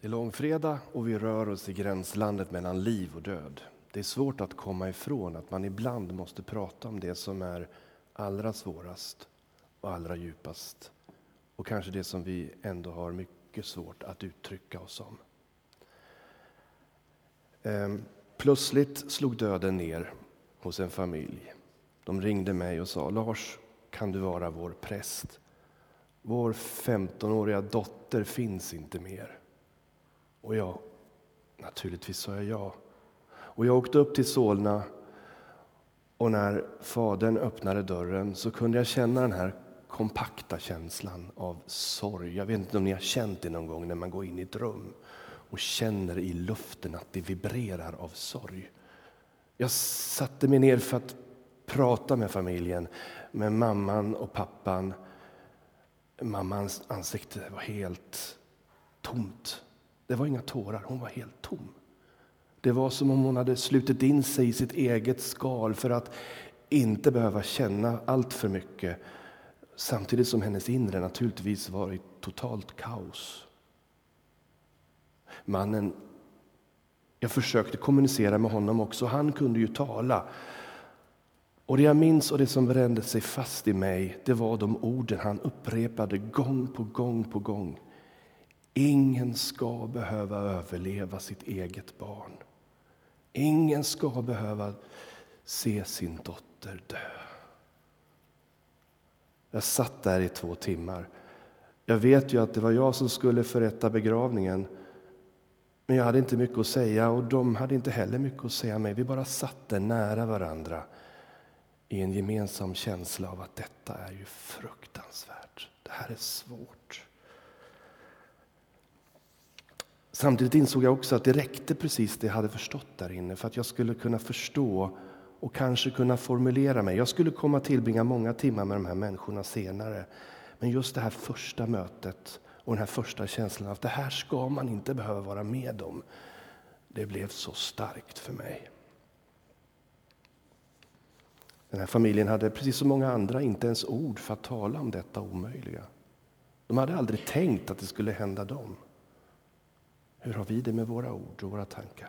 Det är långfredag och vi rör oss i gränslandet mellan liv och död. Det är svårt att komma ifrån att man ibland måste prata om det som är allra svårast och allra djupast. Och kanske det som vi ändå har mycket svårt att uttrycka oss om. Plötsligt slog döden ner hos en familj. De ringde mig och sa: Lars, kan du vara vår präst? Vår 15-åriga dotter finns inte mer. Och jag, naturligtvis sa jag ja. Och jag åkte upp till Solna, och när fadern öppnade dörren så kunde jag känna den här kompakta känslan av sorg. Jag vet inte om ni har känt det någon gång när man går in i ett rum och känner i luften att det vibrerar av sorg. Jag satte mig ner för att prata med familjen, med mamman och pappan. Mammans ansikte var helt tomt. Det var inga tårar, hon var helt tom. Det var som om hon hade slutit in sig i sitt eget skal för att inte behöva känna allt för mycket. Samtidigt som hennes inre naturligtvis var i totalt kaos. Mannen, jag försökte kommunicera med honom också, han kunde ju tala. Och det jag minns och det som brände sig fast i mig, det var de orden han upprepade gång på gång på gång. Ingen ska behöva överleva sitt eget barn. Ingen ska behöva se sin dotter dö. Jag satt där i 2 timmar. Jag vet ju att det var jag som skulle förrätta begravningen. Men jag hade inte mycket att säga, och de hade inte heller mycket att säga mig. Vi bara satt där nära varandra i en gemensam känsla av att detta är ju fruktansvärt. Det här är svårt. Samtidigt insåg jag också att det räckte precis det jag hade förstått där inne för att jag skulle kunna förstå och kanske kunna formulera mig. Jag skulle komma att tillbringa många timmar med de här människorna senare. Men just det här första mötet och den här första känslan av att det här ska man inte behöva vara med om. Det blev så starkt för mig. Den här familjen hade precis som många andra inte ens ord för att tala om detta omöjliga. De hade aldrig tänkt att det skulle hända dem. Hur har vi det med våra ord och våra tankar?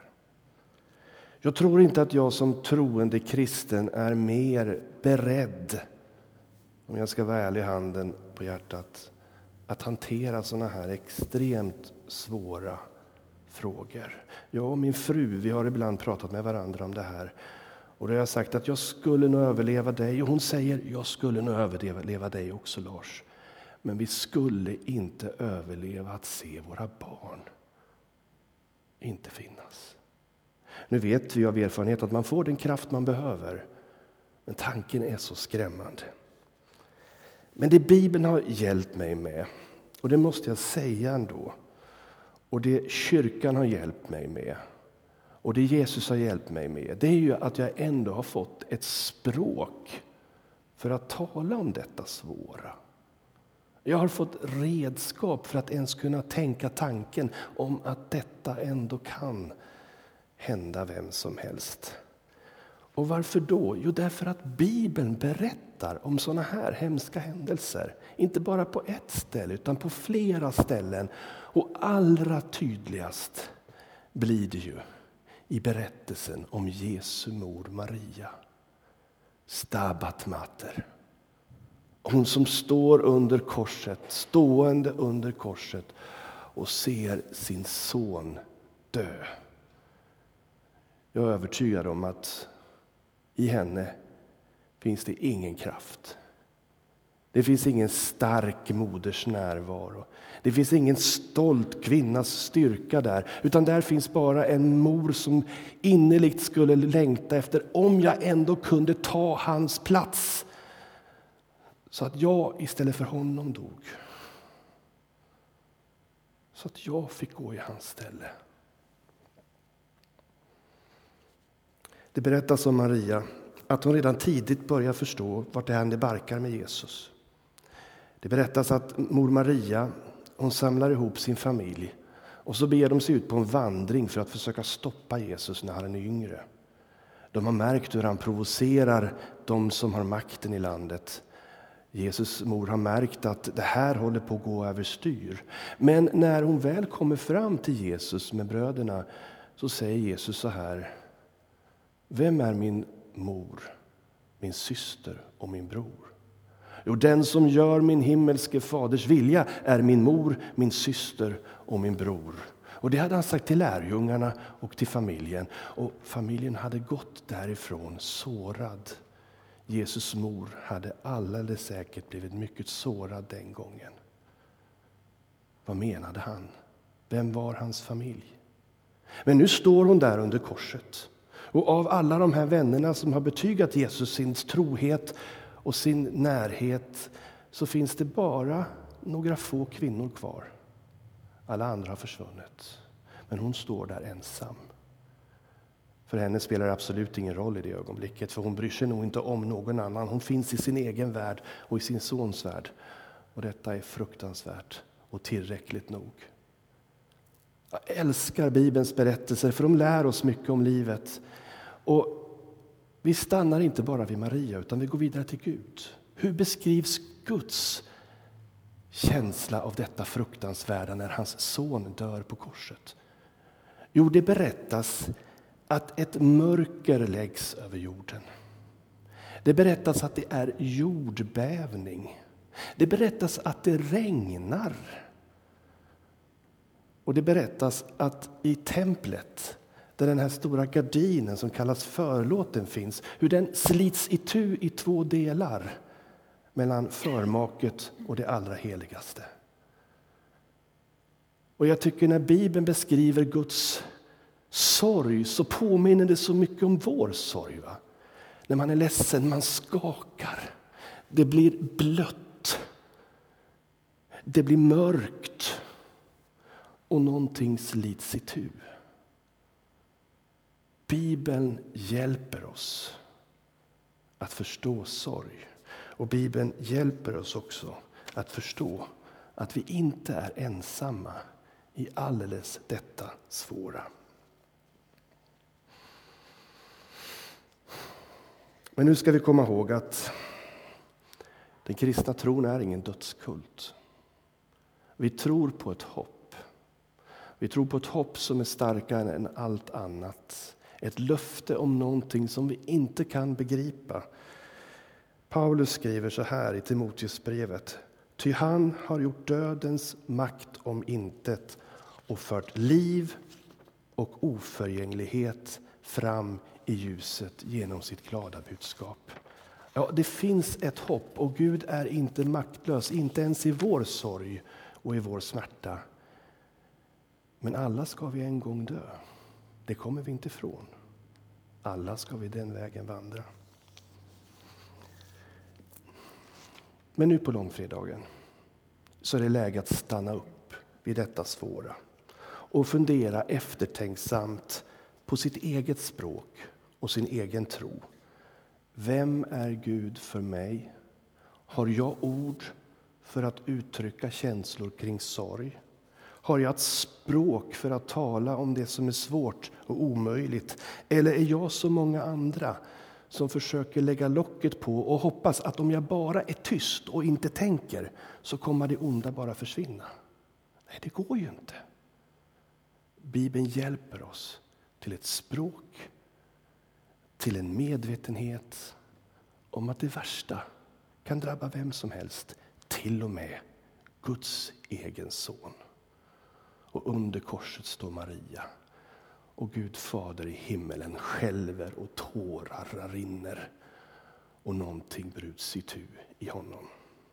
Jag tror inte att jag som troende kristen är mer beredd, om jag ska vara ärlig, handen på hjärtat, att hantera såna här extremt svåra frågor. Jag och min fru, vi har ibland pratat med varandra om det här. Och då har jag sagt att jag skulle nog överleva dig. Och hon säger, jag skulle nog överleva dig också, Lars. Men vi skulle inte överleva att se våra barn inte finnas. Nu vet vi av erfarenhet att man får den kraft man behöver. Men tanken är så skrämmande. Men det Bibeln har hjälpt mig med, och det måste jag säga ändå, och det kyrkan har hjälpt mig med, och det Jesus har hjälpt mig med, det är ju att jag ändå har fått ett språk för att tala om detta svåra. Jag har fått redskap för att ens kunna tänka tanken om att detta ändå kan hända vem som helst. Och varför då? Jo, därför att Bibeln berättar om såna här hemska händelser. Inte bara på ett ställe utan på flera ställen. Och allra tydligast blir det ju i berättelsen om Jesu mor Maria. Stabat Mater. Hon som står under korset, stående under korset och ser sin son dö. Jag är övertygad om att i henne finns det ingen kraft. Det finns ingen stark moders närvaro. Det finns ingen stolt kvinnas styrka där. Utan där finns bara en mor som innerligt skulle längta efter, om jag ändå kunde ta hans plats. Så att jag istället för honom dog. Så att jag fick gå i hans ställe. Det berättas om Maria att hon redan tidigt börjar förstå vart det hände barkar med Jesus. Det berättas att mor Maria, hon samlar ihop sin familj och så beger de sig ut på en vandring för att försöka stoppa Jesus när han är yngre. De har märkt hur han provocerar de som har makten i landet Jesus mor har märkt att det här håller på att gå överstyr. Men när hon väl kommer fram till Jesus med bröderna så säger Jesus så här: vem är min mor, min syster och min bror? Jo, den som gör min himmelske faders vilja är min mor, min syster och min bror. Och det hade han sagt till lärjungarna och till familjen. Och familjen hade gått därifrån sårad. Jesus mor hade alldeles säkert blivit mycket sårad den gången. Vad menade han? Vem var hans familj? Men nu står hon där under korset. Och av alla de här vännerna som har betygat Jesus sin trohet och sin närhet så finns det bara några få kvinnor kvar. Alla andra har försvunnit. Men hon står där ensam. För henne spelar det absolut ingen roll i det ögonblicket. För hon bryr sig nog inte om någon annan. Hon finns i sin egen värld och i sin sons värld. Och detta är fruktansvärt och tillräckligt nog. Jag älskar Bibelns berättelser för de lär oss mycket om livet. Och vi stannar inte bara vid Maria utan vi går vidare till Gud. Hur beskrivs Guds känsla av detta fruktansvärda när hans son dör på korset? Jo, det berättas att ett mörker läggs över jorden. Det berättas att det är jordbävning. Det berättas att det regnar. Och det berättas att i templet, där den här stora gardinen som kallas förlåten finns, hur den slits itu i 2 delar mellan förmaket och det allra heligaste. Och jag tycker när Bibeln beskriver Guds sorg så påminner det så mycket om vår sorg. Va? När man är ledsen, man skakar. Det blir blött. Det blir mörkt. Och någonting slits itu. Bibeln hjälper oss att förstå sorg. Och Bibeln hjälper oss också att förstå att vi inte är ensamma i alldeles detta svåra. Men nu ska vi komma ihåg att den kristna tron är ingen dödskult. Vi tror på ett hopp. Vi tror på ett hopp som är starkare än allt annat. Ett löfte om någonting som vi inte kan begripa. Paulus skriver så här i Timoteusbrevet: ty han har gjort dödens makt om intet och fört liv och oförgänglighet fram i ljuset genom sitt glada budskap. Ja, det finns ett hopp och Gud är inte maktlös, inte ens i vår sorg och i vår smärta. Men alla ska vi en gång dö. Det kommer vi inte ifrån. Alla ska vi den vägen vandra. Men nu på långfredagen så är det läge att stanna upp vid detta svåra och fundera eftertänksamt på sitt eget språk och sin egen tro. Vem är Gud för mig? Har jag ord för att uttrycka känslor kring sorg? Har jag ett språk för att tala om det som är svårt och omöjligt? Eller är jag så många andra som försöker lägga locket på och hoppas att om jag bara är tyst och inte tänker så kommer det onda bara försvinna? Nej, det går ju inte. Bibeln hjälper oss till ett språk, till en medvetenhet om att det värsta kan drabba vem som helst, till och med Guds egen son. Och under korset står Maria. Och Gud fader i himmelen skälver och tårar rinner. Och någonting bryts itu i honom.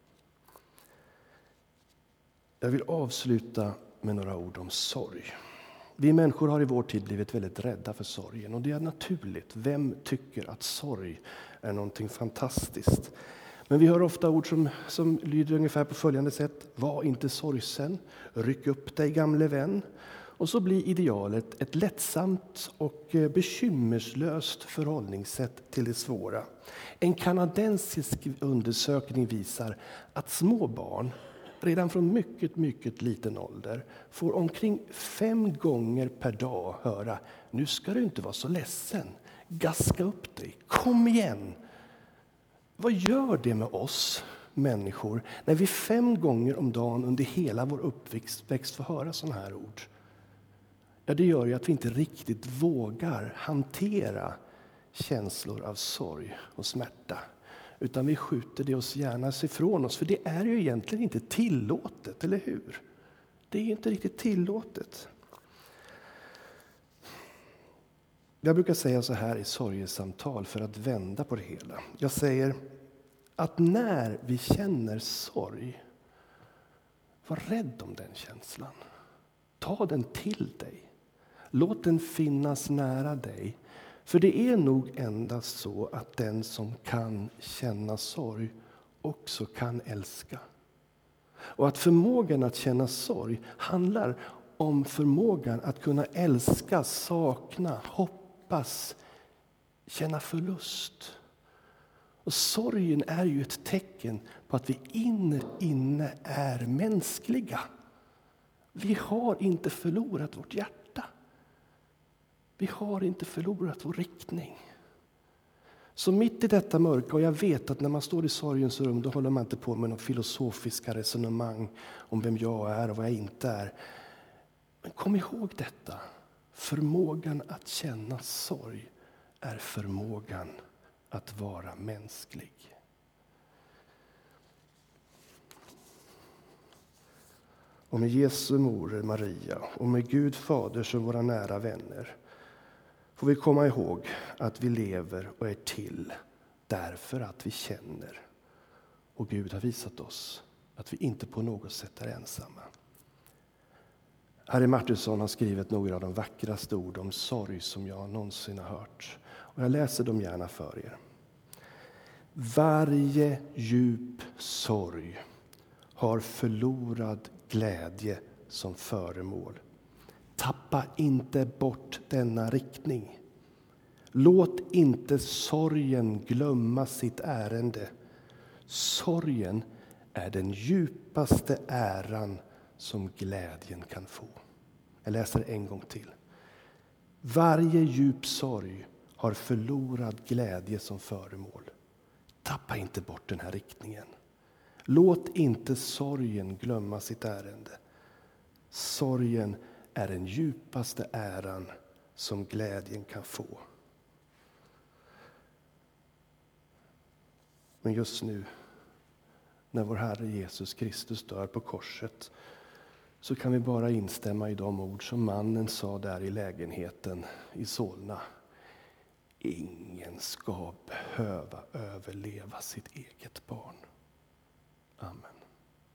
Jag vill avsluta med några ord om sorg. Vi människor har i vår tid blivit väldigt rädda för sorgen. Och det är naturligt. Vem tycker att sorg är någonting fantastiskt? Men vi hör ofta ord som lyder ungefär på följande sätt. Var inte sorgsen, ryck upp dig gamle vän. Och så blir idealet ett lättsamt och bekymmerslöst förhållningssätt till det svåra. En kanadensisk undersökning visar att små barn redan från mycket, mycket liten ålder får omkring 5 gånger per dag höra: nu ska du inte vara så ledsen, gaska upp dig, kom igen. Vad gör det med oss människor när vi 5 gånger om dagen under hela vår uppväxt får höra sådana här ord? Ja, det gör ju att vi inte riktigt vågar hantera känslor av sorg och smärta. Utan vi skjuter det oss gärna ifrån oss, för det är ju egentligen inte tillåtet, eller hur? Det är inte riktigt tillåtet. Jag brukar säga så här i sorgesamtal för att vända på det hela. Jag säger att när vi känner sorg, var rädd om den känslan. Ta den till dig. Låt den finnas nära dig. För det är nog endast så att den som kan känna sorg också kan älska. Och att förmågan att känna sorg handlar om förmågan att kunna älska, sakna, hoppas, känna förlust. Och sorgen är ju ett tecken på att vi inne är mänskliga. Vi har inte förlorat vårt hjärta. Vi har inte förlorat vår riktning. Så mitt i detta mörka, och jag vet att när man står i sorgens rum, då håller man inte på med någon filosofiska resonemang om vem jag är och vad jag inte är. Men kom ihåg detta. Förmågan att känna sorg är förmågan att vara mänsklig. Och med Jesu mor Maria och med Gud Fader som våra nära vänner får vi komma ihåg att vi lever och är till därför att vi känner. Och Gud har visat oss att vi inte på något sätt är ensamma. Harry Martinson har skrivit några av de vackraste ord om sorg som jag någonsin har hört. Och jag läser dem gärna för er. Varje djup sorg har förlorad glädje som föremål. Tappa inte bort denna riktning. Låt inte sorgen glömma sitt ärende. Sorgen är den djupaste äran som glädjen kan få. Jag läser en gång till. Varje djup sorg har förlorad glädje som föremål. Tappa inte bort den här riktningen. Låt inte sorgen glömma sitt ärende. Sorgen är den djupaste äran som glädjen kan få. Men just nu, när vår Herre Jesus Kristus dör på korset, så kan vi bara instämma i de ord som mannen sa där i lägenheten i Solna. Ingen ska behöva överleva sitt eget barn. Amen.